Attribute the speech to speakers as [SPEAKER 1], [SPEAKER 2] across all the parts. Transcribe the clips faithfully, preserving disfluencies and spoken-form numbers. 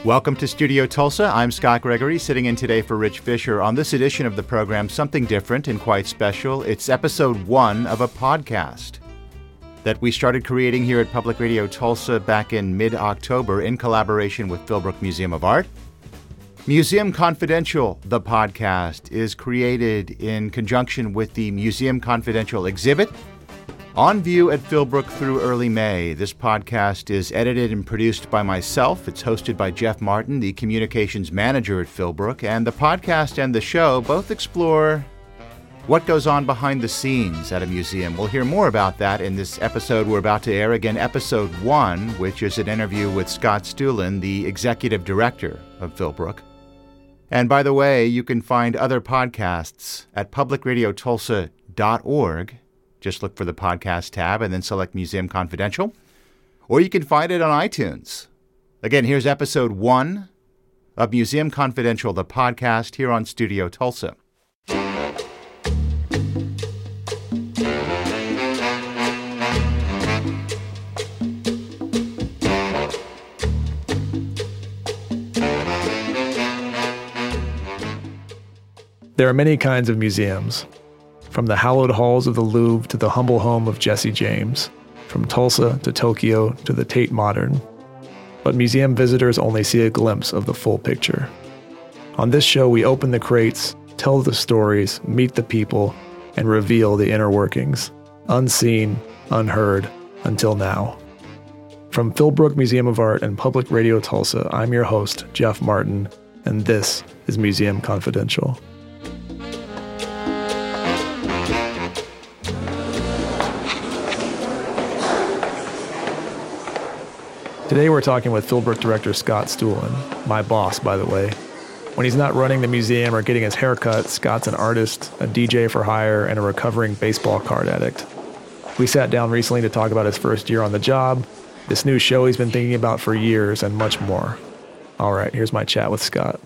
[SPEAKER 1] Welcome to Studio Tulsa. I'm Scott Gregory, sitting in today for Rich Fisher. On this edition of the program, something different and quite special. It's episode one of a podcast that we started creating here at Public Radio Tulsa back in mid-October in collaboration with Philbrook Museum of Art. Museum Confidential, the podcast, is created in conjunction with the Museum Confidential exhibit on view at Philbrook through early May. This podcast is edited and produced by myself. It's hosted by Jeff Martin, the communications manager at Philbrook, and the podcast and the show both explore what goes on behind the scenes at a museum. We'll hear more about that in this episode we're about to air, again, episode one, which is an interview with Scott Stuhlen, the executive director of Philbrook. And by the way, you can find other podcasts at public radio tulsa dot org. Just look for the podcast tab and then select Museum Confidential. Or you can find it on iTunes. Again, here's episode one of Museum Confidential, the podcast, here on Studio Tulsa.
[SPEAKER 2] There are many kinds of museums, from the hallowed halls of the Louvre to the humble home of Jesse James, from Tulsa to Tokyo to the Tate Modern. But museum visitors only see a glimpse of the full picture. On this show, we open the crates, tell the stories, meet the people, and reveal the inner workings, unseen, unheard, until now. From Philbrook Museum of Art and Public Radio Tulsa, I'm your host, Jeff Martin, and this is Museum Confidential. Today we're talking with Philbrook director Scott Stuhlen, my boss, by the way. When he's not running the museum or getting his hair cut, Scott's an artist, a D J for hire, and a recovering baseball card addict. We sat down recently to talk about his first year on the job, this new show he's been thinking about for years, and much more. All right, here's my chat with Scott.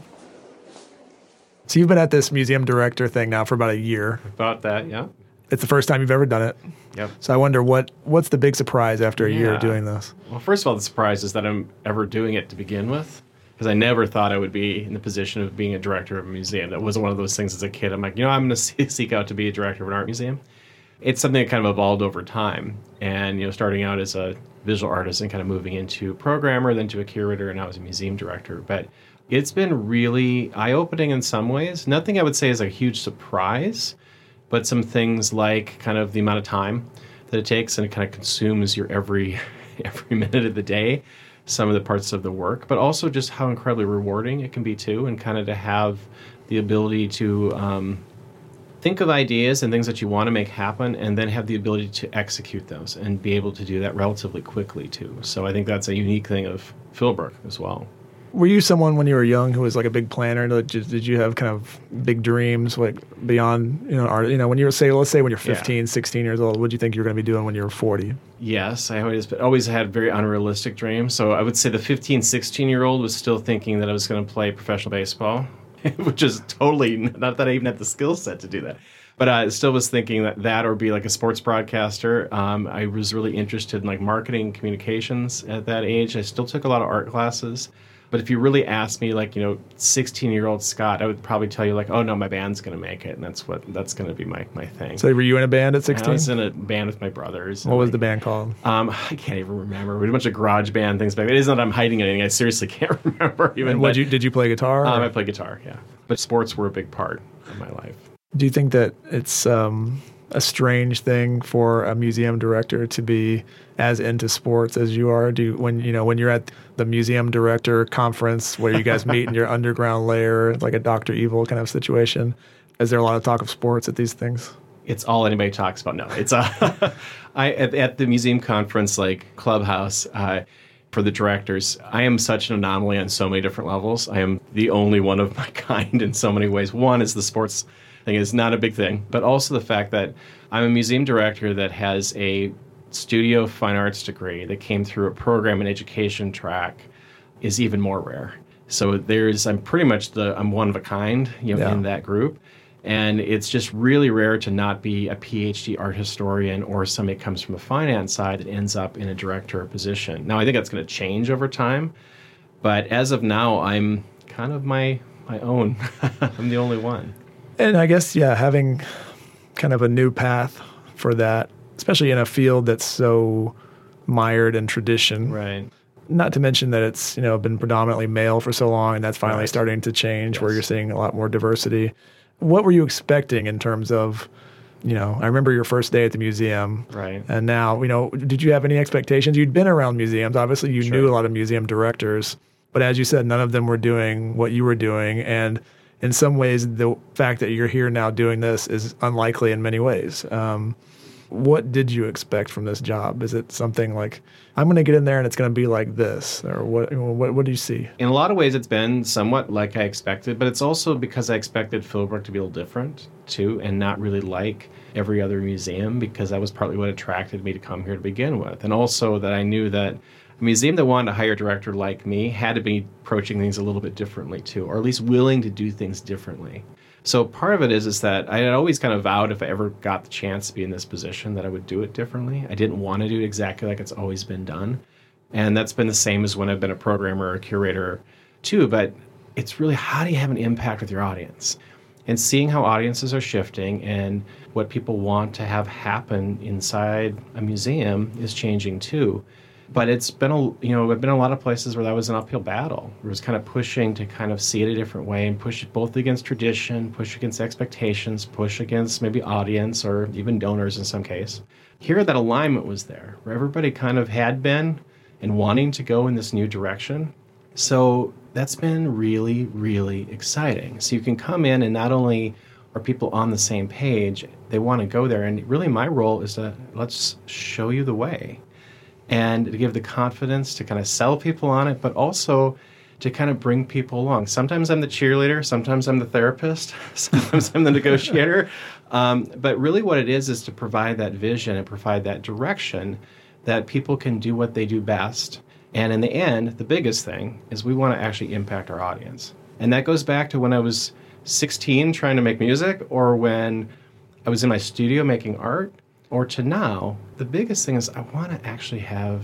[SPEAKER 2] So you've been at this museum director thing now for about a year.
[SPEAKER 3] About that, yeah.
[SPEAKER 2] It's the first time you've ever done it.
[SPEAKER 3] Yep.
[SPEAKER 2] So I wonder, what what's the big surprise after a
[SPEAKER 3] yeah.
[SPEAKER 2] year of doing this?
[SPEAKER 3] Well, first of all, the surprise is that I'm ever doing it to begin with, because I never thought I would be in the position of being a director of a museum. That was one of those things as a kid. I'm like, you know, I'm going to seek out to be a director of an art museum. It's something that kind of evolved over time. And, you know, starting out as a visual artist and kind of moving into programmer, then to a curator, and now as a museum director. But it's been really eye-opening in some ways. Nothing I would say is a huge surprise, but some things like kind of the amount of time that it takes, and it kind of consumes your every every minute of the day, some of the parts of the work, but also just how incredibly rewarding it can be too, and kind of to have the ability to um, think of ideas and things that you want to make happen, and then have the ability to execute those and be able to do that relatively quickly too. So I think that's a unique thing of Philbrook as well.
[SPEAKER 2] Were you someone when you were young who was like a big planner? Did you have kind of big dreams, like beyond, you know, art? You know, when you were, say, let's say when you're fifteen, yeah. sixteen years old, what do you think you were going to be doing when you were forty?
[SPEAKER 3] Yes, I always always had very unrealistic dreams. So I would say the fifteen, sixteen-year-old was still thinking that I was going to play professional baseball, which is totally, not that I even had the skill set to do that. But I still was thinking that that or be like a sports broadcaster. Um, I was really interested in like marketing communications at that age. I still took a lot of art classes. But if you really asked me, like, you know, sixteen-year-old Scott, I would probably tell you, like, oh, no, my band's going to make it, and that's what that's going to be my, my thing.
[SPEAKER 2] So were you in a band at sixteen?
[SPEAKER 3] I was in a band with my brothers.
[SPEAKER 2] What was
[SPEAKER 3] like,
[SPEAKER 2] the band called?
[SPEAKER 3] Um, I can't even remember. We had a bunch of garage band things back then. It isn't that I'm hiding anything. I seriously can't remember even.
[SPEAKER 2] And what, you, did you play guitar?
[SPEAKER 3] Um, I played guitar, yeah. But sports were a big part of my life.
[SPEAKER 2] Do you think that it's um, a strange thing for a museum director to be as into sports as you are? Do you, when you know when you're at the museum director conference where you guys meet in your underground lair, like a Doctor Evil kind of situation, is there a lot of talk of sports at these things?
[SPEAKER 3] It's all anybody talks about. No, it's uh, I at, at the museum conference, like Clubhouse. Uh, For the directors, I am such an anomaly on so many different levels. I am the only one of my kind in so many ways. One is the sports thing is not a big thing, but also the fact that I'm a museum director that has a studio fine arts degree that came through a program and education track is even more rare. So there's, I'm pretty much the, I'm one of a kind, you know, yeah. in that group. And it's just really rare to not be a PhD art historian or somebody that comes from the finance side that ends up in a director position. Now, I think that's going to change over time. But as of now, I'm kind of my, my own. I'm the only one.
[SPEAKER 2] And I guess, yeah, having kind of a new path for that, especially in a field that's so mired in tradition.
[SPEAKER 3] Right.
[SPEAKER 2] Not to mention that it's, you know, been predominantly male for so long, and that's finally
[SPEAKER 3] Right.
[SPEAKER 2] starting to change
[SPEAKER 3] Yes.
[SPEAKER 2] where you're seeing a lot more diversity. What were you expecting in terms of, you know, I remember your first day at the museum.
[SPEAKER 3] Right.
[SPEAKER 2] And now, you know, did you have any expectations? You'd been around museums. Obviously, you
[SPEAKER 3] Sure.
[SPEAKER 2] knew a lot of museum directors. But as you said, none of them were doing what you were doing. And in some ways, the fact that you're here now doing this is unlikely in many ways. Um, what did you expect from this job? Is it something like, I'm going to get in there and it's going to be like this? Or what, what, what do you see?
[SPEAKER 3] In a lot of ways, it's been somewhat like I expected, but it's also because I expected Philbrook to be a little different, too, and not really like every other museum, because that was partly what attracted me to come here to begin with. And also that I knew that a museum that wanted to hire a director like me had to be approaching things a little bit differently, too, or at least willing to do things differently. So part of it is, is that I had always kind of vowed if I ever got the chance to be in this position that I would do it differently. I didn't want to do it exactly like it's always been done. And that's been the same as when I've been a programmer or a curator, too. But it's really, how do you have an impact with your audience? And seeing how audiences are shifting and what people want to have happen inside a museum is changing, too. But it's been a, you know, I've been in a lot of places where that was an uphill battle. It was kind of pushing to kind of see it a different way and push it both against tradition, push against expectations, push against maybe audience or even donors in some case. Here, that alignment was there, where everybody kind of had been and wanting to go in this new direction. So that's been really, really exciting. So you can come in and not only are people on the same page, they want to go there. And really my role is to let's show you the way. And to give the confidence to kind of sell people on it, but also to kind of bring people along. Sometimes I'm the cheerleader, sometimes I'm the therapist, sometimes I'm the negotiator. Um, but really what it is is to provide that vision and provide that direction that people can do what they do best. And in the end, the biggest thing is we want to actually impact our audience. And that goes back to when I was sixteen trying to make music, or when I was in my studio making art, or to now. The biggest thing is I want to actually have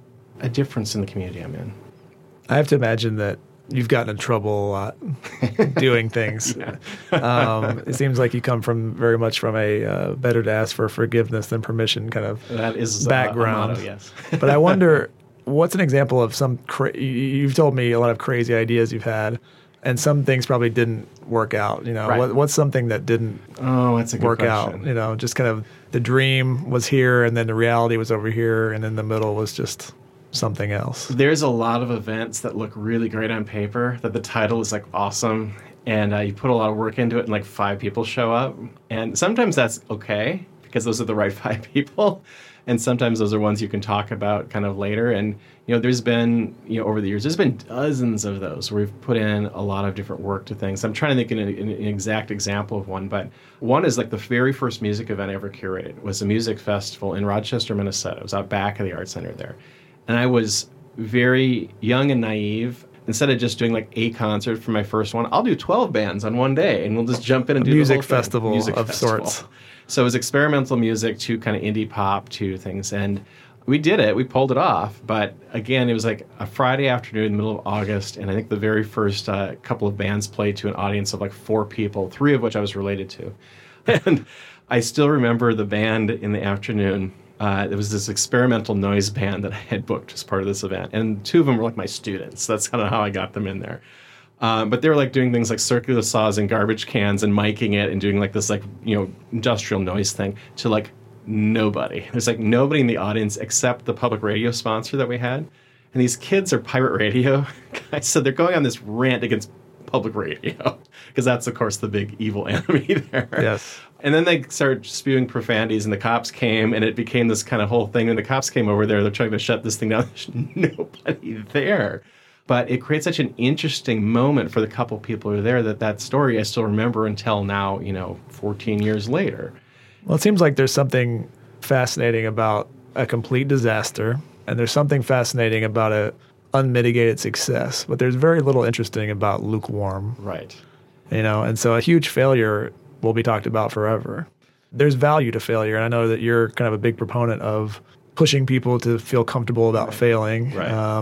[SPEAKER 3] a difference in the community I'm in.
[SPEAKER 2] I have to imagine that you've gotten in trouble a lot doing things.
[SPEAKER 3] Yeah.
[SPEAKER 2] um, it seems like you come from very much from a uh, better to ask for forgiveness than permission kind of
[SPEAKER 3] That is
[SPEAKER 2] background.
[SPEAKER 3] A motto, yes.
[SPEAKER 2] But I wonder, what's an example of some, cra- you've told me a lot of crazy ideas you've had, and some things probably didn't work out. You know,
[SPEAKER 3] Right.
[SPEAKER 2] what, what's something that didn't
[SPEAKER 3] Oh, that's a good
[SPEAKER 2] work
[SPEAKER 3] question.
[SPEAKER 2] out? You know, just kind of the dream was here and then the reality was over here, and in the middle was just something else.
[SPEAKER 3] There's a lot of events that look really great on paper, that the title is like awesome, and uh, you put a lot of work into it and like five people show up. And sometimes that's okay, because those are the right five people. And sometimes those are ones you can talk about kind of later. And, you know, there's been, you know, over the years, there's been dozens of those where we've put in a lot of different work to things. I'm trying to think of an, an exact example of one, but one is like the very first music event I ever curated was a music festival in Rochester, Minnesota. It was out back of the art center there. And I was very young and naive. Instead of just doing like a concert for my first one, I'll do twelve bands on one day, and we'll just jump in and
[SPEAKER 2] A
[SPEAKER 3] do
[SPEAKER 2] music
[SPEAKER 3] the whole thing.
[SPEAKER 2] festival
[SPEAKER 3] Music
[SPEAKER 2] of
[SPEAKER 3] festival.
[SPEAKER 2] sorts.
[SPEAKER 3] So it was experimental music to kind of indie pop to things. And we did it. We pulled it off. But again, it was like a Friday afternoon in the middle of August. And I think the very first uh, couple of bands played to an audience of like four people, three of which I was related to. And I still remember the band in the afternoon. Uh, there was this experimental noise band that I had booked as part of this event. And two of them were like my students. That's kind of how I got them in there. Um, but they were like doing things like circular saws and garbage cans and miking it and doing like this like, you know, industrial noise thing to like nobody. There's like nobody in the audience except the public radio sponsor that we had. And these kids are pirate radio guys. So they're going on this rant against public radio because that's, of course, the big evil enemy there.
[SPEAKER 2] Yes.
[SPEAKER 3] And then they started spewing profanities, and the cops came, and it became this kind of whole thing. When the cops came over there, they're trying to shut this thing down. There's nobody there. But it creates such an interesting moment for the couple people who are there that that story I still remember until now, you know, fourteen years later.
[SPEAKER 2] Well, it seems like there's something fascinating about a complete disaster, and there's something fascinating about a unmitigated success, but there's very little interesting about lukewarm.
[SPEAKER 3] Right.
[SPEAKER 2] You know, and so a huge failure will be talked about forever. There's value to failure, and I know that you're kind of a big proponent of pushing people to feel comfortable about
[SPEAKER 3] Right.
[SPEAKER 2] failing.
[SPEAKER 3] Right.
[SPEAKER 2] Um,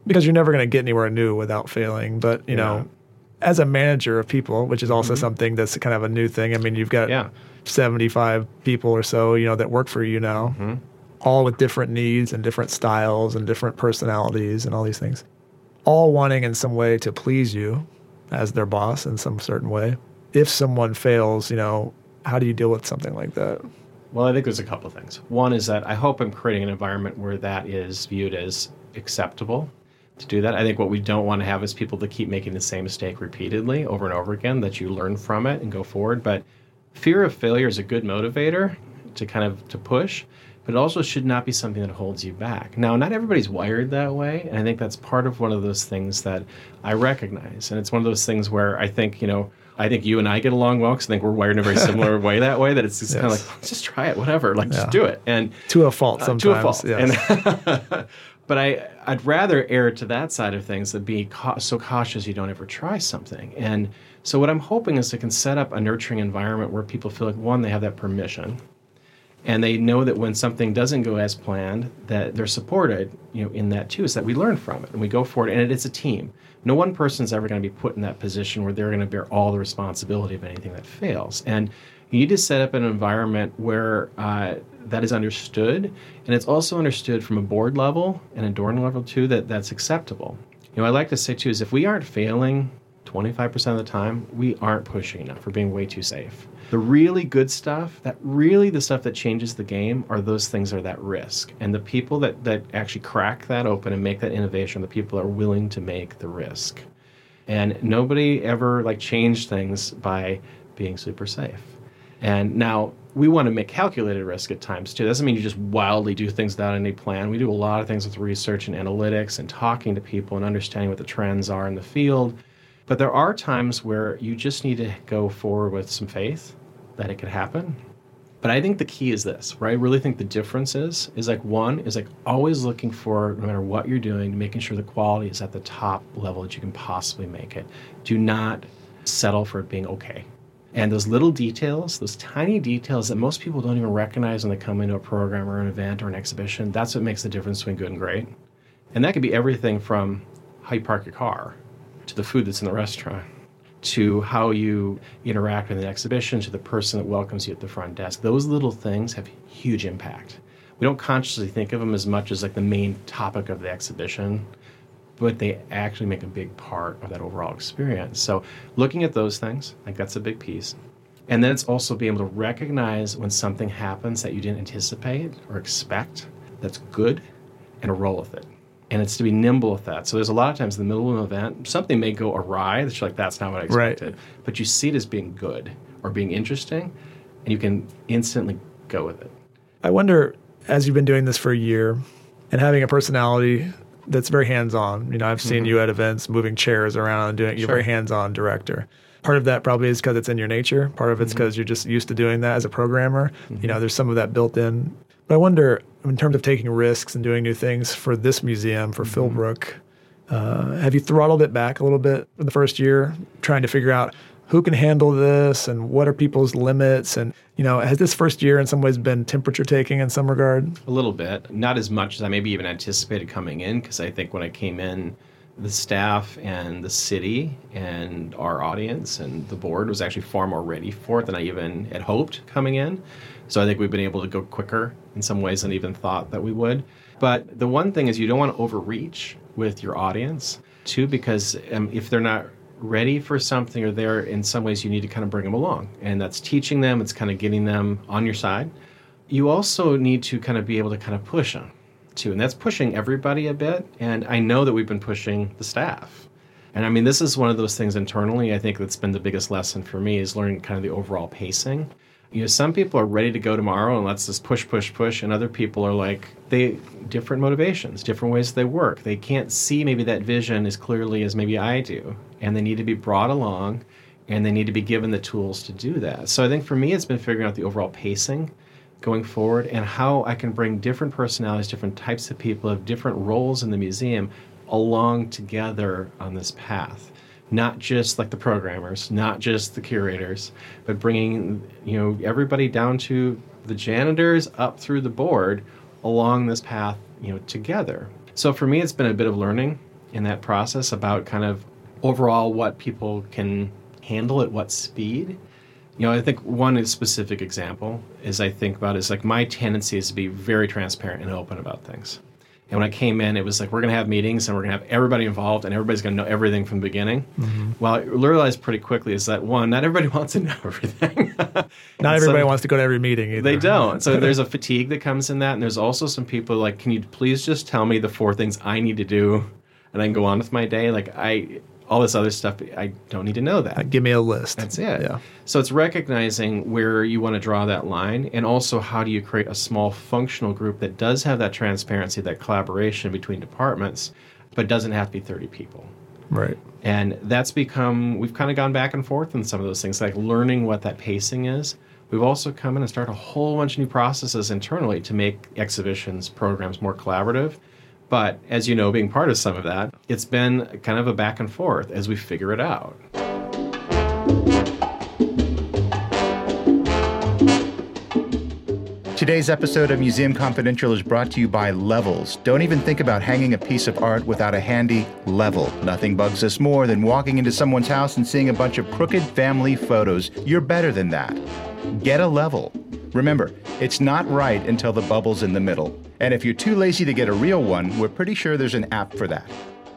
[SPEAKER 2] because you're never going to get anywhere new without failing. But, you
[SPEAKER 3] Yeah.
[SPEAKER 2] know, as a manager of people, which is also
[SPEAKER 3] Mhm.
[SPEAKER 2] something that's kind of a new thing. I mean, you've got
[SPEAKER 3] Yeah.
[SPEAKER 2] seventy-five people or so, you know, that work for you now,
[SPEAKER 3] Mhm.
[SPEAKER 2] all with different needs and different styles and different personalities and all these things, all wanting in some way to please you as their boss in some certain way. If someone fails, you know, how do you deal with something like that?
[SPEAKER 3] Well, I think there's a couple of things. One is that I hope I'm creating an environment where that is viewed as acceptable to do that. I think what we don't want to have is people that keep making the same mistake repeatedly over and over again, that you learn from it and go forward. But fear of failure is a good motivator to kind of to push, but it also should not be something that holds you back. Now, not everybody's wired that way, and I think that's part of one of those things that I recognize. And it's one of those things where I think, you know, I think you and I get along well because I think we're wired in a very similar way that way, that it's just
[SPEAKER 2] Yes.
[SPEAKER 3] kind of like, let's just try it, whatever, like
[SPEAKER 2] Yeah.
[SPEAKER 3] just do it. And
[SPEAKER 2] To a fault
[SPEAKER 3] uh,
[SPEAKER 2] sometimes.
[SPEAKER 3] to a fault.
[SPEAKER 2] Yes.
[SPEAKER 3] And but I, I'd rather err to that side of things than be ca- so cautious you don't ever try something. And so what I'm hoping is I can set up a nurturing environment where people feel like, one, they have that permission. And they know that when something doesn't go as planned, that they're supported, you know, in that too, is that we learn from it and we go forward. And it is a team. No one person's ever going to be put in that position where they're going to bear all the responsibility of anything that fails. And you need to set up an environment where uh, that is understood, and it's also understood from a board level and a Dorn level too, that that's acceptable. You know, I like to say too is if we aren't failing twenty-five percent of the time, we aren't pushing enough. We're being way too safe. The really good stuff, that really the stuff that changes the game, are those things that are that risk. And the people that, that actually crack that open and make that innovation, the people are willing to make the risk. And nobody ever like changed things by being super safe. And now we want to make calculated risk at times too. That doesn't mean you just wildly do things without any plan. We do a lot of things with research and analytics and talking to people and understanding what the trends are in the field. But there are times where you just need to go forward with some faith that it could happen. But I think the key is this, right? I really think the difference is, is like one, is like always looking for, no matter what you're doing, making sure the quality is at the top level that you can possibly make it. Do not settle for it being okay. And those little details, those tiny details that most people don't even recognize when they come into a program or an event or an exhibition, that's what makes the difference between good and great. And that could be everything from how you park your car, to the food that's in the restaurant, to how you interact with an exhibition, to the person that welcomes you at the front desk. Those little things have huge impact. We don't consciously think of them as much as like the main topic of the exhibition, but they actually make a big part of that overall experience. So looking at those things, I think that's a big piece. And then it's also being able to recognize when something happens that you didn't anticipate or expect that's good, and roll with it. And it's to be nimble with that. So there's a lot of times in the middle of an event, something may go awry that you're like, that's not what I expected.
[SPEAKER 2] Right.
[SPEAKER 3] But you see it as being good or being interesting, and you can instantly go with it.
[SPEAKER 2] I wonder, as you've been doing this for a year and having a personality that's very hands-on, you know, I've seen
[SPEAKER 3] Mm-hmm.
[SPEAKER 2] you at events moving chairs around and doing, you're a
[SPEAKER 3] Sure.
[SPEAKER 2] very hands-on director. Part of that probably is because it's in your nature. Part of it's because
[SPEAKER 3] Mm-hmm.
[SPEAKER 2] you're just used to doing that as a programmer.
[SPEAKER 3] Mm-hmm.
[SPEAKER 2] You know, there's some of that built in. But I wonder, in terms of taking risks and doing new things for this museum, for
[SPEAKER 3] Mm-hmm.
[SPEAKER 2] Philbrook, uh, have you throttled it back a little bit in the first year, trying to figure out who can handle this and what are people's limits? And, you know, has this first year in some ways been temperature taking in some regard?
[SPEAKER 3] A little bit. Not as much as I maybe even anticipated coming in, because I think when I came in, the staff and the city and our audience and the board was actually far more ready for it than I even had hoped coming in. So I think we've been able to go quicker in some ways than I even thought that we would. But the one thing is you don't want to overreach with your audience, too, because um, if they're not ready for something or they're in some ways you need to kind of bring them along. And that's teaching them, it's kind of getting them on your side. You also need to kind of be able to kind of push them, too. And that's pushing everybody a bit. And I know that we've been pushing the staff. And I mean, this is one of those things internally, I think that's been the biggest lesson for me is learning kind of the overall pacing. You know, some people are ready to go tomorrow and let's just push, push, push. And other people are like, they different motivations, different ways they work. They can't see maybe that vision as clearly as maybe I do. And they need to be brought along and they need to be given the tools to do that. So I think for me, it's been figuring out the overall pacing going forward and how I can bring different personalities, different types of people of different roles in the museum along together on this path. Not just like the programmers, not just the curators, but bringing, you know, everybody down to the janitors up through the board along this path, you know, together. So for me, it's been a bit of learning in that process about kind of overall what people can handle at what speed. You know, I think one specific example is I think about is like my tendency is to be very transparent and open about things. And when I came in, it was like, we're going to have meetings and we're going to have everybody involved and everybody's going to know everything from the beginning. Mm-hmm. Well, I realized pretty quickly is that, one, not everybody wants to know everything.
[SPEAKER 2] Not everybody so, wants to go to every meeting either.
[SPEAKER 3] They don't. So there's a fatigue that comes in that. And there's also some people like, can you please just tell me the four things I need to do and I can go on with my day? Like, I... all this other stuff, I don't need to know that.
[SPEAKER 2] Give me a list.
[SPEAKER 3] That's it.
[SPEAKER 2] Yeah.
[SPEAKER 3] So it's recognizing where you want to draw that line, and also how do you create a small functional group that does have that transparency, that collaboration between departments, but doesn't have to be thirty people.
[SPEAKER 2] Right.
[SPEAKER 3] And that's become, we've kind of gone back and forth in some of those things, like learning what that pacing is. We've also come in and started a whole bunch of new processes internally to make exhibitions, programs more collaborative. But as you know, being part of some of that, it's been kind of a back and forth as we figure it out.
[SPEAKER 1] Today's episode of Museum Confidential is brought to you by Levels. Don't even think about hanging a piece of art without a handy level. Nothing bugs us more than walking into someone's house and seeing a bunch of crooked family photos. You're better than that. Get a level. Remember, it's not right until the bubble's in the middle. And if you're too lazy to get a real one, we're pretty sure there's an app for that.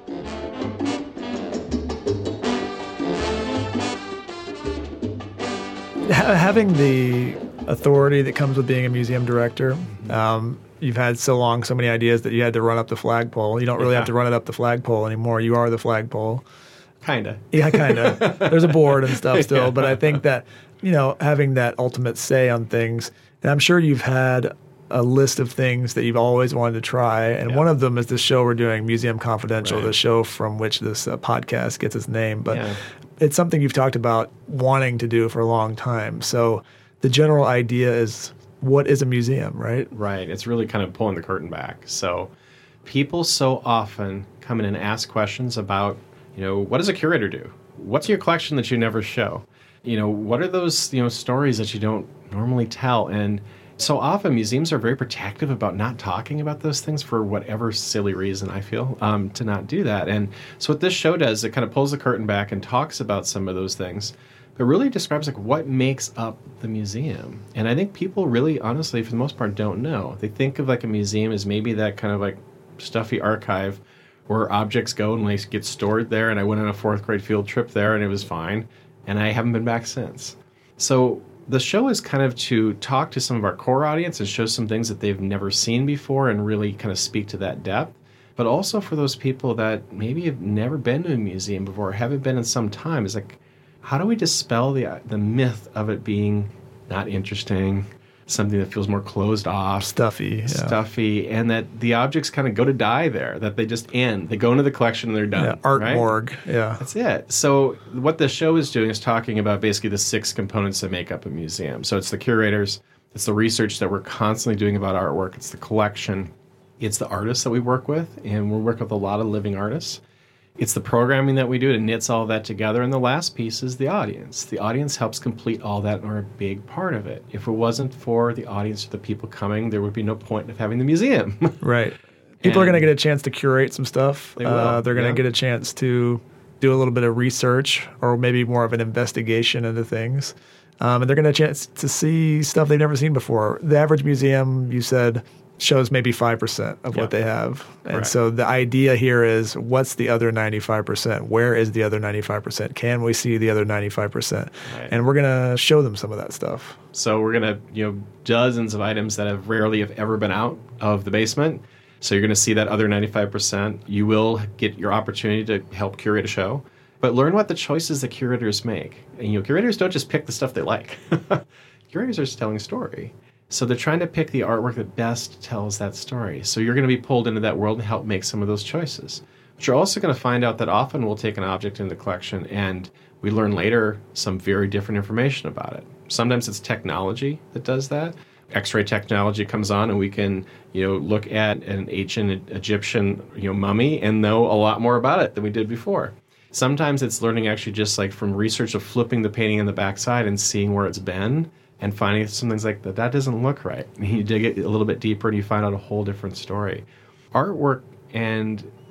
[SPEAKER 2] Having the authority that comes with being a museum director, um, you've had so long, so many ideas that you had to run up the flagpole. You don't really yeah. have to run it up the flagpole anymore. You are the flagpole.
[SPEAKER 3] Kind of.
[SPEAKER 2] Yeah, kind of. There's a board and stuff still, yeah. But I think that, you know, having that ultimate say on things, and I'm sure you've had a list of things that you've always wanted to try, and yeah. one of them is the show we're doing, Museum Confidential, right. the show from which this uh, podcast gets its name. But yeah. it's something you've talked about wanting to do for a long time. So the general idea is, what is a museum, right?
[SPEAKER 3] Right. It's really kind of pulling the curtain back. So people so often come in and ask questions about, you know, what does a curator do? What's your collection that you never show? You know, what are those, you know, stories that you don't normally tell? And so often museums are very protective about not talking about those things for whatever silly reason, I feel, um, to not do that. And so what this show does, it kind of pulls the curtain back and talks about some of those things, but really describes like what makes up the museum. And I think people really, honestly, for the most part, don't know. They think of like a museum as maybe that kind of like stuffy archive where objects go and they get stored there. And I went on a fourth grade field trip there and it was fine. And I haven't been back since. So the show is kind of to talk to some of our core audience and show some things that they've never seen before and really kind of speak to that depth. But also for those people that maybe have never been to a museum before, haven't been in some time, is like, how do we dispel the the myth of it being not interesting, something that feels more closed off,
[SPEAKER 2] stuffy, yeah.
[SPEAKER 3] stuffy, and that the objects kind of go to die there, that they just end. They go into the collection and they're done.
[SPEAKER 2] Yeah, art
[SPEAKER 3] right?
[SPEAKER 2] morgue, yeah.
[SPEAKER 3] That's it. So what the show is doing is talking about basically the six components that make up a museum. So it's the curators, it's the research that we're constantly doing about artwork, it's the collection, it's the artists that we work with, and we work with a lot of living artists. It's the programming that we do, it knits all that together. And the last piece is the audience. The audience helps complete all that and are a big part of it. If it wasn't for the audience or the people coming, there would be no point of having the museum.
[SPEAKER 2] Right. People and are going to get a chance to curate some stuff.
[SPEAKER 3] They will.
[SPEAKER 2] Uh, they're going to yeah. get a chance to do a little bit of research or maybe more of an investigation into things. Um, and they're going to get a chance to see stuff they've never seen before. The average museum, you said, shows maybe five percent of
[SPEAKER 3] yeah.
[SPEAKER 2] what they have. And
[SPEAKER 3] Correct.
[SPEAKER 2] So the idea here is, what's the other ninety-five percent? Where is the other ninety-five percent? Can we see the other ninety-five percent?
[SPEAKER 3] Right.
[SPEAKER 2] And we're going to show them some of that stuff.
[SPEAKER 3] So we're going to, you know, dozens of items that have rarely have ever been out of the basement. So you're going to see that other ninety-five percent. You will get your opportunity to help curate a show. But learn what the choices that curators make. And, you know, curators don't just pick the stuff they like. Curators are just telling a story. So they're trying to pick the artwork that best tells that story. So you're going to be pulled into that world and help make some of those choices. But you're also going to find out that often we'll take an object in the collection and we learn later some very different information about it. Sometimes it's technology that does that. X-ray technology comes on and we can, you know, look at an ancient Egyptian, you know, mummy and know a lot more about it than we did before. Sometimes it's learning actually just like from research of flipping the painting on the backside and seeing where it's been. And finding some things like that, that doesn't look right. And you dig it a little bit deeper and you find out a whole different story. Artwork and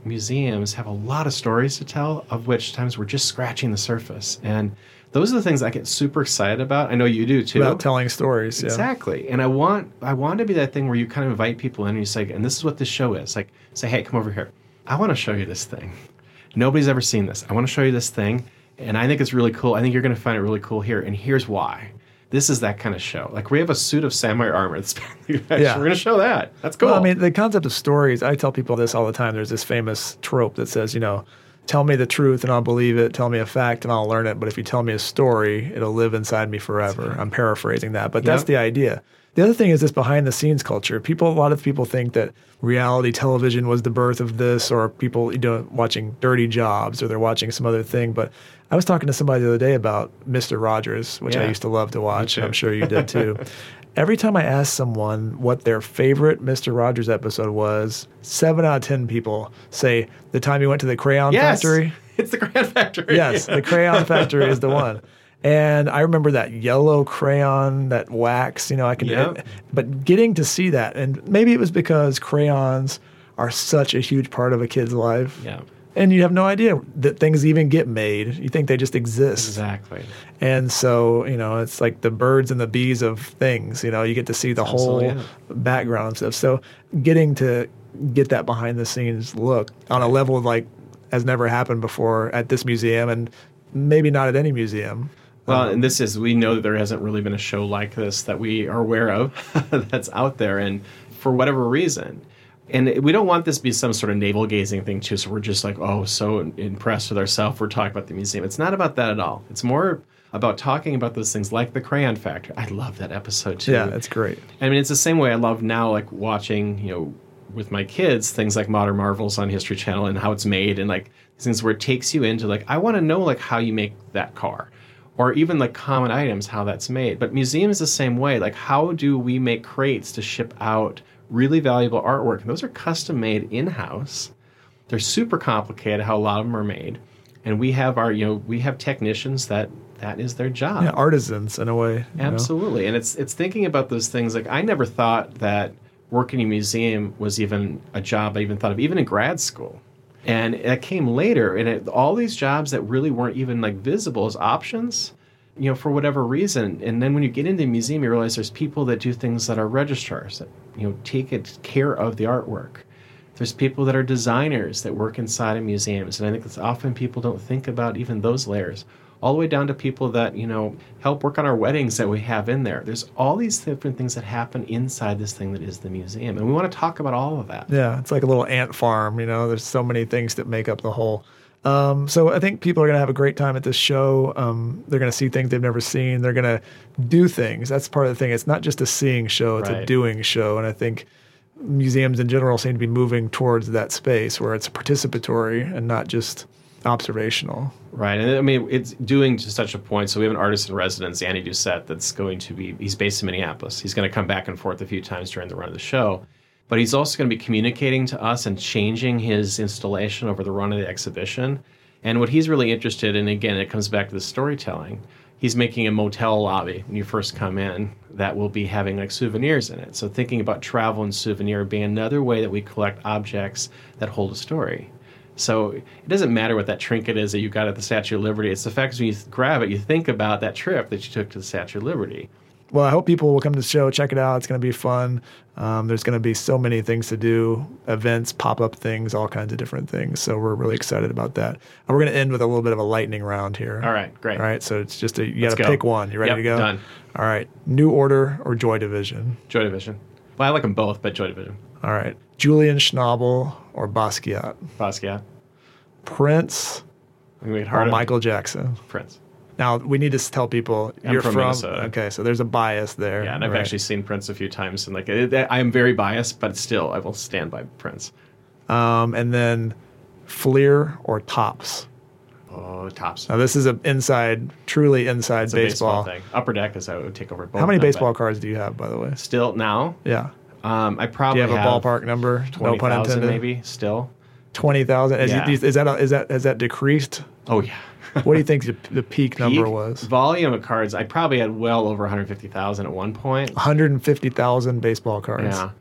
[SPEAKER 3] museums have a lot of stories to tell, of which times we're just scratching the surface. And those are the things I get super excited about. I know you do too.
[SPEAKER 2] About telling stories, yeah.
[SPEAKER 3] Exactly. And I want I want to be that thing where you kind of invite people in and you say, and this is what this show is. Like, say, hey, come over here. I want to show you this thing. Nobody's ever seen this. I want to show you this thing. And I think it's really cool. I think you're going to find it really cool here. And here's why. This is that kind of show. Like, we have a suit of samurai armor. That's yeah. We're going to show that. That's cool.
[SPEAKER 2] Well, I mean, the concept of stories, I tell people this all the time. There's this famous trope that says, you know, tell me the truth and I'll believe it. Tell me a fact and I'll learn it. But if you tell me a story, it'll live inside me forever. Right. I'm paraphrasing that. But that's yep. the idea. The other thing is this behind the scenes culture. People, a lot of people think that reality television was the birth of this, or people, you know, watching Dirty Jobs, or they're watching some other thing. But I was talking to somebody the other day about Mister Rogers, which
[SPEAKER 3] yeah.
[SPEAKER 2] I used to love to watch. I'm sure you did too. Every time I asked someone what their favorite Mister Rogers episode was, seven out of ten people say the time he went to the crayon
[SPEAKER 3] yes,
[SPEAKER 2] factory.
[SPEAKER 3] It's the crayon factory.
[SPEAKER 2] Yes, the crayon factory is the one. And I remember that yellow crayon, that wax, you know, I can,
[SPEAKER 3] yep.
[SPEAKER 2] it, but getting to see that, and maybe it was because crayons are such a huge part of a kid's life.
[SPEAKER 3] Yeah.
[SPEAKER 2] And you have no idea that things even get made. You think they just exist.
[SPEAKER 3] Exactly.
[SPEAKER 2] And so, you know, it's like the birds and the bees of things, you know, you get to see the
[SPEAKER 3] Absolutely,
[SPEAKER 2] whole
[SPEAKER 3] yeah.
[SPEAKER 2] background and stuff. So getting to get that behind the scenes look on a level like has never happened before at this museum, and maybe not at any museum.
[SPEAKER 3] Well, and this is, we know that there hasn't really been a show like this that we are aware of that's out there, and for whatever reason. And we don't want this to be some sort of navel-gazing thing, too, so we're just like, oh, so impressed with ourselves, we're talking about the museum. It's not about that at all. It's more about talking about those things like the Crayon Factory. I love that episode, too.
[SPEAKER 2] Yeah, it's great.
[SPEAKER 3] I mean, it's the same way I love now, like, watching, you know, with my kids, things like Modern Marvels on History Channel and how it's made, and, like, things where it takes you into, like, I want to know, like, how you make that car. Or even like common items, how that's made. But museums the same way. Like, how do we make crates to ship out really valuable artwork? And those are custom made in-house. They're super complicated how a lot of them are made. And we have our, you know, we have technicians that that is their job.
[SPEAKER 2] Yeah, artisans in a way.
[SPEAKER 3] Absolutely.
[SPEAKER 2] Know?
[SPEAKER 3] And it's it's thinking about those things. Like, I never thought that working in a museum was even a job I even thought of, even in grad school. And it came later, and it, all these jobs that really weren't even like visible as options, you know, for whatever reason. And then when you get into a museum, you realize there's people that do things that are registrars, that, you know, take it, care of the artwork. There's people that are designers that work inside of museums. And I think that's often people don't think about even those layers. All the way down to people that, you know, help work on our weddings that we have in there. There's all these different things that happen inside this thing that is the museum. And we want to talk about all of that.
[SPEAKER 2] Yeah, it's like a little ant farm, you know. There's so many things that make up the whole. Um, so I think people are going to have a great time at this show. Um, they're going to see things they've never seen. They're going to do things. That's part of the thing. It's not just a seeing show. It's
[SPEAKER 3] right.
[SPEAKER 2] a doing show. And I think museums in general seem to be moving towards that space where it's participatory and not just observational.
[SPEAKER 3] Right. And I mean, it's doing to such a point. So we have an artist in residence, Andy Doucette, that's going to be, he's based in Minneapolis. He's going to come back and forth a few times during the run of the show. But he's also going to be communicating to us and changing his installation over the run of the exhibition. And what he's really interested in, again, it comes back to the storytelling. He's making a motel lobby when you first come in that will be having like souvenirs in it. So thinking about travel and souvenir being another way that we collect objects that hold a story. So it doesn't matter what that trinket is that you got at the Statue of Liberty. It's the fact that when you grab it, you think about that trip that you took to the Statue of Liberty.
[SPEAKER 2] Well, I hope people will come to the show, check it out. It's going to be fun. Um, there's going to be so many things to do, events, pop-up things, all kinds of different things. So we're really excited about that. And we're going to end with a little bit of a lightning round here.
[SPEAKER 3] All right, great.
[SPEAKER 2] All right, so it's just a, you got to
[SPEAKER 3] go.
[SPEAKER 2] pick one. You ready
[SPEAKER 3] yep,
[SPEAKER 2] to go?
[SPEAKER 3] Done.
[SPEAKER 2] All right, New Order or Joy Division?
[SPEAKER 3] Joy Division. Well, I like them both, but Joy Division.
[SPEAKER 2] All right, Julian Schnabel or Basquiat?
[SPEAKER 3] Basquiat.
[SPEAKER 2] Prince
[SPEAKER 3] I'm gonna make it
[SPEAKER 2] or
[SPEAKER 3] harder.
[SPEAKER 2] Michael Jackson?
[SPEAKER 3] Prince.
[SPEAKER 2] Now, we need to tell people
[SPEAKER 3] I'm
[SPEAKER 2] you're
[SPEAKER 3] from
[SPEAKER 2] from,
[SPEAKER 3] Minnesota.
[SPEAKER 2] Okay, so there's a bias there.
[SPEAKER 3] Yeah, and I've
[SPEAKER 2] right.
[SPEAKER 3] actually seen Prince a few times, and like it, I am very biased, but still, I will stand by Prince.
[SPEAKER 2] Um, and then Fleer or Tops?
[SPEAKER 3] Oh, Tops.
[SPEAKER 2] Now, this is an inside, truly inside
[SPEAKER 3] It's a
[SPEAKER 2] baseball.
[SPEAKER 3] baseball thing. Upper Deck is how it would take over both.
[SPEAKER 2] How many
[SPEAKER 3] of them,
[SPEAKER 2] baseball
[SPEAKER 3] but
[SPEAKER 2] cards do you have, by the way?
[SPEAKER 3] Still now,
[SPEAKER 2] Yeah.
[SPEAKER 3] um, I
[SPEAKER 2] Do
[SPEAKER 3] probably
[SPEAKER 2] you have a
[SPEAKER 3] have
[SPEAKER 2] ballpark number?
[SPEAKER 3] twenty
[SPEAKER 2] No pun
[SPEAKER 3] thousand
[SPEAKER 2] intended.
[SPEAKER 3] maybe still.
[SPEAKER 2] Twenty thousand. Is,
[SPEAKER 3] Yeah.
[SPEAKER 2] is, is that a, is that has that decreased?
[SPEAKER 3] Oh yeah.
[SPEAKER 2] What do you think the, the peak number
[SPEAKER 3] Peak
[SPEAKER 2] was?
[SPEAKER 3] volume of cards. I probably had well over one hundred fifty thousand at one point.
[SPEAKER 2] One hundred and fifty thousand baseball cards.
[SPEAKER 3] Yeah.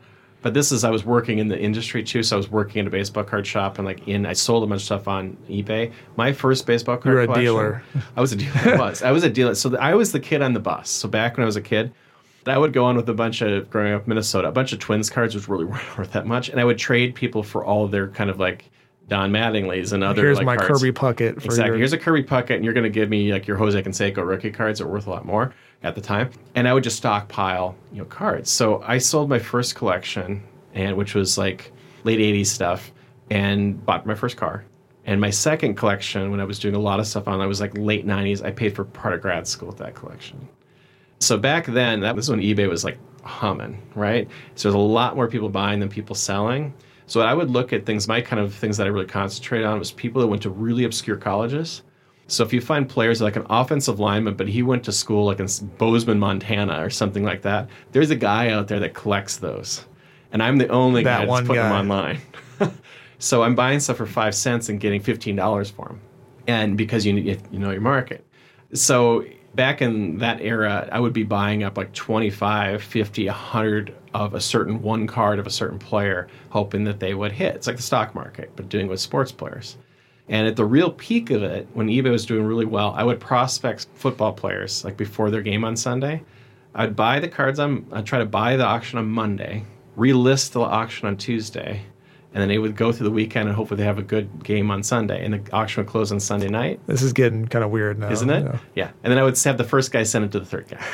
[SPEAKER 3] But this is, I was working in the industry too, so I was working in a baseball card shop, and like in, I sold a bunch of stuff on eBay. My first baseball card
[SPEAKER 2] You were a
[SPEAKER 3] collection,
[SPEAKER 2] dealer.
[SPEAKER 3] I was a dealer. I was. I was a dealer. So I was the kid on the bus. So back when I was a kid, I would go on with a bunch of, growing up in Minnesota, a bunch of Twins cards, which really weren't worth that much, and I would trade people for all of their kind of like Don Mattingly's and other
[SPEAKER 2] Here's
[SPEAKER 3] like
[SPEAKER 2] my
[SPEAKER 3] cards.
[SPEAKER 2] Kirby Puckett. For
[SPEAKER 3] Exactly.
[SPEAKER 2] Your...
[SPEAKER 3] Here's a Kirby Puckett, and you're going to give me like your Jose Canseco rookie cards that were worth a lot more at the time. And I would just stockpile, you know, cards. So I sold my first collection, and which was like late eighties stuff, and bought my first car. And my second collection, when I was doing a lot of stuff on, I was like late nineties. I paid for part of grad school with that collection. So back then, that was when eBay was like humming, right? So there's a lot more people buying than people selling. So I would look at things, my kind of things that I really concentrated on was people that went to really obscure colleges. So if you find players like an offensive lineman, but he went to school like in Bozeman, Montana or something like that, there's a guy out there that collects those. And I'm the only
[SPEAKER 2] That
[SPEAKER 3] guy that's
[SPEAKER 2] one
[SPEAKER 3] putting them
[SPEAKER 2] guy.
[SPEAKER 3] online. So I'm buying stuff for five cents and getting fifteen dollars for them. And because you, you know your market. So back in that era, I would be buying up like twenty-five, fifty, one hundred of a certain one card of a certain player, hoping that they would hit. It's like the stock market, but doing it with sports players. And at the real peak of it, when eBay was doing really well, I would prospect football players like before their game on Sunday. I'd buy the cards on, I'd try to buy the auction on Monday, relist the auction on Tuesday, and then they would go through the weekend and hopefully they have a good game on Sunday. And the auction would close on Sunday night.
[SPEAKER 2] This is getting kind of weird now.
[SPEAKER 3] Isn't it?
[SPEAKER 2] Yeah.
[SPEAKER 3] Yeah. And then I would have the first guy send it to the third guy.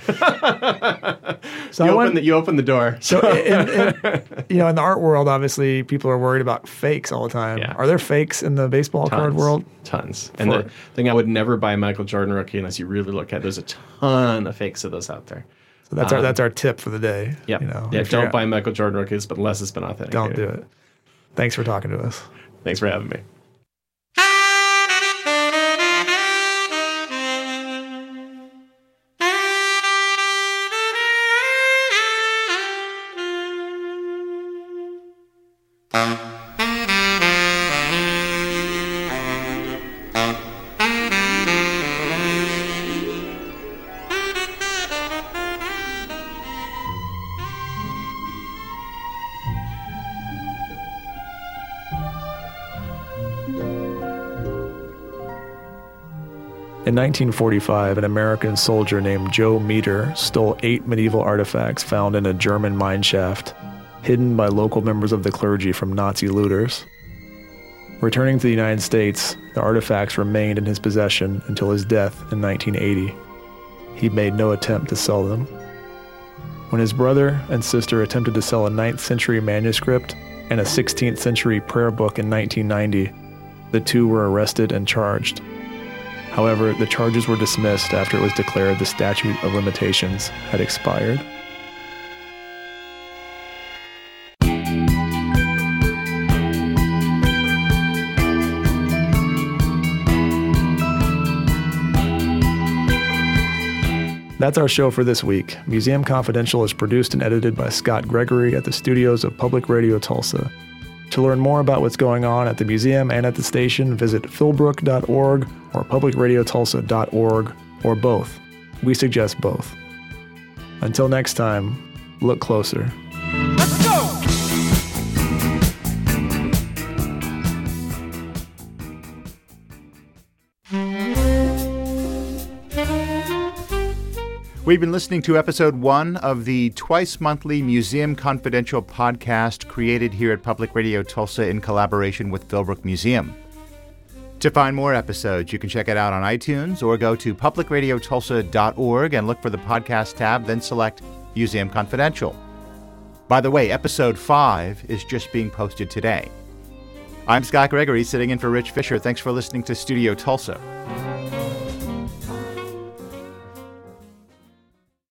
[SPEAKER 2] So
[SPEAKER 3] you,
[SPEAKER 2] I
[SPEAKER 3] open
[SPEAKER 2] want,
[SPEAKER 3] the, you open the door.
[SPEAKER 2] so in, in, you know, in the art world, obviously, people are worried about fakes all the time.
[SPEAKER 3] Yeah.
[SPEAKER 2] Are there fakes in the baseball
[SPEAKER 3] Tons,
[SPEAKER 2] card world?
[SPEAKER 3] Tons. And
[SPEAKER 2] For-
[SPEAKER 3] the thing, I would never buy a Michael Jordan rookie unless you really look at it. There's a ton of fakes of those out there.
[SPEAKER 2] So that's
[SPEAKER 3] Um,
[SPEAKER 2] our that's our tip for the day.
[SPEAKER 3] Yep.
[SPEAKER 2] You know,
[SPEAKER 3] yeah.
[SPEAKER 2] if you're-
[SPEAKER 3] Don't buy Michael Jordan rookies, but unless it's been authenticated.
[SPEAKER 2] Don't do it. Thanks for talking to us.
[SPEAKER 3] Thanks for having me.
[SPEAKER 2] In nineteen forty-five, an American soldier named Joe Meter stole eight medieval artifacts found in a German mine shaft, hidden by local members of the clergy from Nazi looters. Returning to the United States, the artifacts remained in his possession until his death in nineteen eighty. He made no attempt to sell them. When his brother and sister attempted to sell a ninth century manuscript and a sixteenth century prayer book in nineteen ninety, the two were arrested and charged. However, the charges were dismissed after it was declared the statute of limitations had expired. That's our show for this week. Museum Confidential is produced and edited by Scott Gregory at the studios of Public Radio Tulsa. To learn more about what's going on at the museum and at the station, visit philbrook dot org or public radio tulsa dot org, or both. We suggest both. Until next time, look closer.
[SPEAKER 4] Let's go!
[SPEAKER 1] We've been listening to episode one of the twice monthly Museum Confidential podcast created here at Public Radio Tulsa in collaboration with Philbrook Museum. To find more episodes, you can check it out on iTunes or go to public radio tulsa dot org and look for the podcast tab, then select Museum Confidential. By the way, episode five is just being posted today. I'm Scott Gregory, sitting in for Rich Fisher. Thanks for listening to Studio Tulsa.